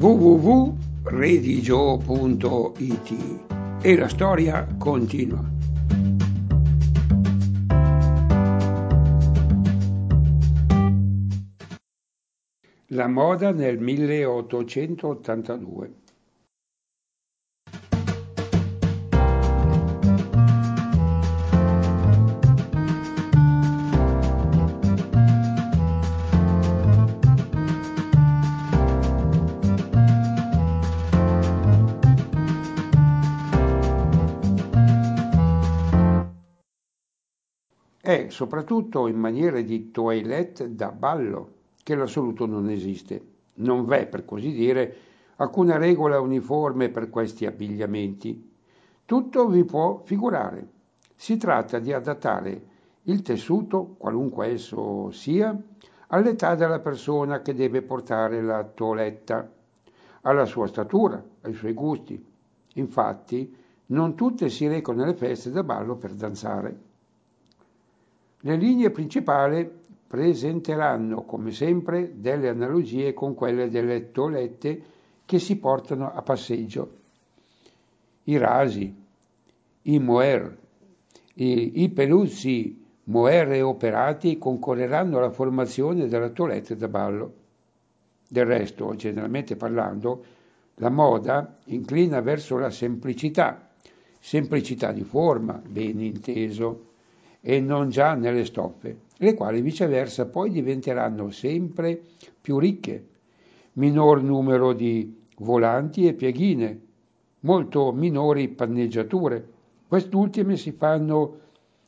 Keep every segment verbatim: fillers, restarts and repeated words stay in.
w w w punto redigio punto i t e la storia continua. La moda nel milleottocentottantadue. È soprattutto in maniera di toilette da ballo che l'assoluto non esiste. Non v'è, per così dire, alcuna regola uniforme per questi abbigliamenti. Tutto vi può figurare. Si tratta di adattare il tessuto, qualunque esso sia, all'età della persona che deve portare la toeletta, alla sua statura, ai suoi gusti. Infatti, non tutte si recano alle feste da ballo per danzare. Le linee principali presenteranno, come sempre, delle analogie con quelle delle toelette che si portano a passeggio. I rasi, i mohair, i, i peluzzi mohair e operati concorreranno alla formazione della toelette da ballo. Del resto, generalmente parlando, la moda inclina verso la semplicità, semplicità di forma, ben inteso, e non già nelle stoffe, le quali viceversa poi diventeranno sempre più ricche, minor numero di volanti e pieghine, molto minori panneggiature. Quest'ultime si fanno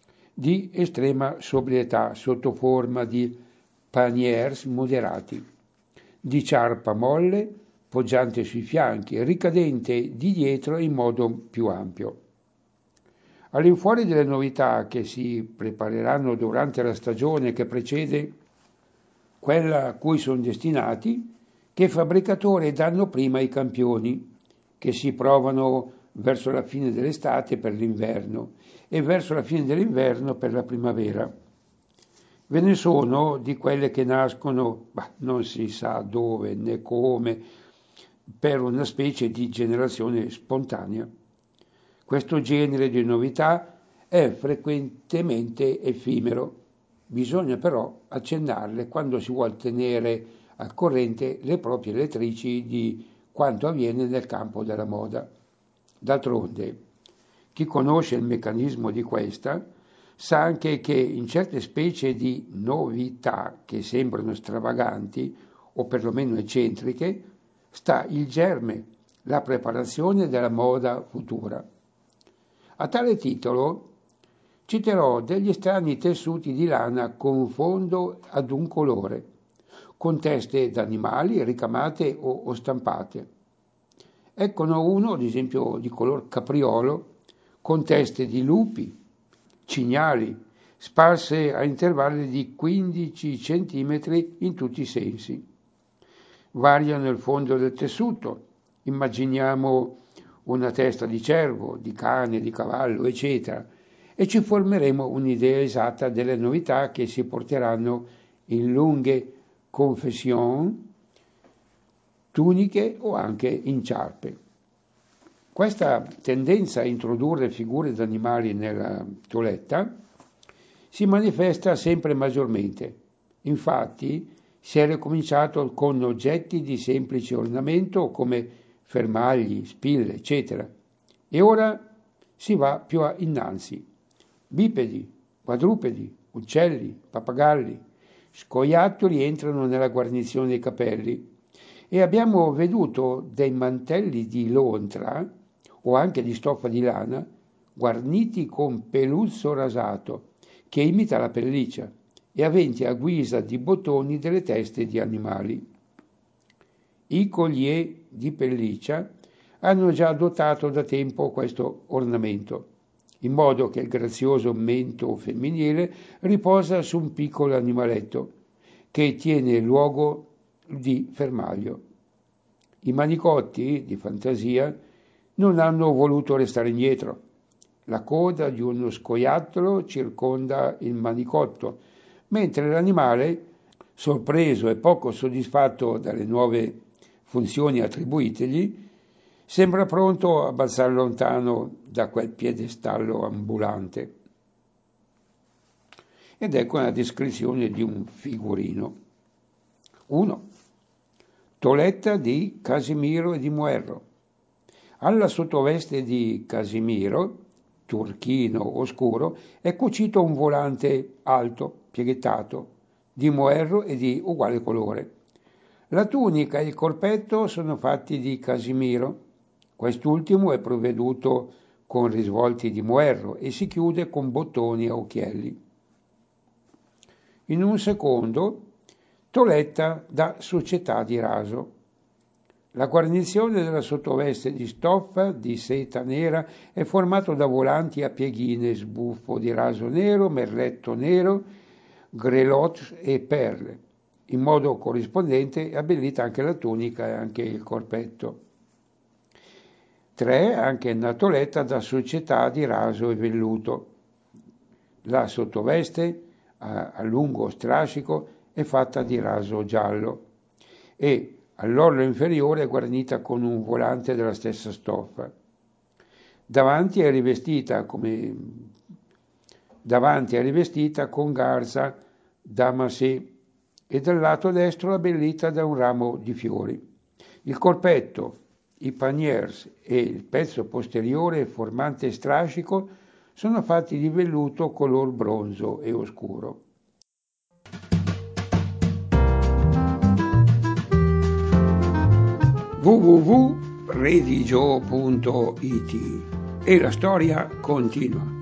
di estrema sobrietà sotto forma di paniers moderati, di ciarpa molle, poggiante sui fianchi e ricadente di dietro in modo più ampio. All'infuori delle novità che si prepareranno durante la stagione che precede quella a cui sono destinati, che fabbricatori danno prima ai campioni, che si provano verso la fine dell'estate per l'inverno e verso la fine dell'inverno per la primavera. Ve ne sono di quelle che nascono, bah, non si sa dove né come, per una specie di generazione spontanea. Questo genere di novità è frequentemente effimero, bisogna però accennarle quando si vuol tenere al corrente le proprie lettrici di quanto avviene nel campo della moda. D'altronde, chi conosce il meccanismo di questa sa anche che in certe specie di novità che sembrano stravaganti o perlomeno eccentriche sta il germe, la preparazione della moda futura. A tale titolo citerò degli strani tessuti di lana con fondo ad un colore, con teste d'animali ricamate o, o stampate. Eccone uno, ad esempio, di color capriolo, con teste di lupi, cignali, sparse a intervalli di quindici centimetri in tutti i sensi. Variano il fondo del tessuto, immaginiamo una testa di cervo, di cane, di cavallo, eccetera, e ci formeremo un'idea esatta delle novità che si porteranno in lunghe confession, tuniche o anche in ciarpe. Questa tendenza a introdurre figure d'animali nella toeletta si manifesta sempre maggiormente. Infatti si è ricominciato con oggetti di semplice ornamento come fermagli, spille, eccetera. E ora si va più innanzi. Bipedi, quadrupedi, uccelli, pappagalli, scoiattoli entrano nella guarnizione dei capelli e abbiamo veduto dei mantelli di lontra o anche di stoffa di lana guarniti con peluzzo rasato che imita la pelliccia e aventi a guisa di bottoni delle teste di animali. I collier di pelliccia hanno già adottato da tempo questo ornamento, in modo che il grazioso mento femminile riposa su un piccolo animaletto che tiene il luogo di fermaglio. I manicotti di fantasia non hanno voluto restare indietro. La coda di uno scoiattolo circonda il manicotto, mentre l'animale, sorpreso e poco soddisfatto dalle nuove funzioni attribuitegli, sembra pronto a balzare lontano da quel piedestallo ambulante. Ed ecco una descrizione di un figurino. uno. Toletta di Casimiro e di Muerro. Alla sottoveste di Casimiro, turchino oscuro, è cucito un volante alto, pieghettato, di Muerro e di uguale colore. La tunica e il corpetto sono fatti di Casimiro. Quest'ultimo è provveduto con risvolti di Muerro e si chiude con bottoni a occhielli. In un secondo, Toletta da Società di Raso. La guarnizione della sottoveste di stoffa di seta nera è formato da volanti a pieghine, sbuffo di raso nero, merletto nero, grelotte e perle. In modo corrispondente è abbellita anche la tunica e anche il corpetto. tre. Anche Natoletta da Società di Raso e Velluto. La sottoveste, a, a lungo strascico, è fatta di raso giallo e all'orlo inferiore è guarnita con un volante della stessa stoffa. Davanti è rivestita, come, davanti è rivestita con garza damasè e dal lato destro abbellita da un ramo di fiori. Il corpetto, i paniers e il pezzo posteriore formante strascico sono fatti di velluto color bronzo e oscuro. w w w punto redigio punto it e la storia continua.